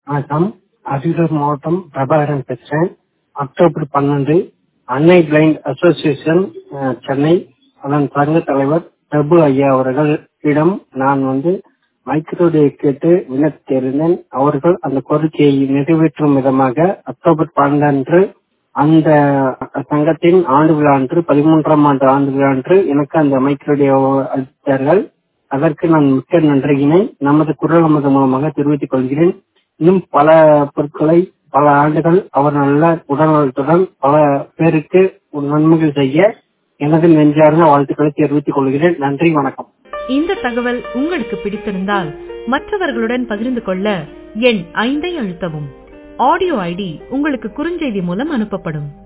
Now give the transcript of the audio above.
வணக்கம். அரியலூர் மாவட்டம் பிரபாகரன் பேசுறேன். அக்டோபர் 12 அன்னை பிளைண்ட் அசோசியேஷன் சென்னை அதன் சங்க தலைவர் பிரபு ஐயா அவர்களிடம் நான் மைக்ரோடே கேட்டு விண்ணப்பித்திருந்தேன். அவர்கள் அந்த கோரிக்கையை நிறைவேற்றும் விதமாக அக்டோபர் 12 அன்று அந்த சங்கத்தின் ஆண்டு விழா அன்று 13ஆம் ஆண்டு ஆண்டு விழா அன்று எனக்கு அந்த மைக்ரோடே அளித்தார்கள். அதற்கு நான் மிக்க நன்றியினை நமது குரல் அமுது மூலமாக தெரிவித்துக் கொள்கிறேன். இன்னும் பல பொருட்களை பல ஆண்டுகள் அவர் நல்ல உடல்நலத்துடன் பல பேருக்கு நன்மைகள் செய்ய எனது நெஞ்சார்ந்த வாழ்த்துக்களை தெரிவித்துக் கொள்கிறேன். நன்றி, வணக்கம். இந்த தகவல் உங்களுக்கு பிடித்திருந்தால் மற்றவர்களுடன் பகிர்ந்து கொள்ள எண் 5 அழுத்தவும். ஆடியோ ஐடி உங்களுக்கு குறுஞ்செய்தி மூலம் அனுப்பப்படும்.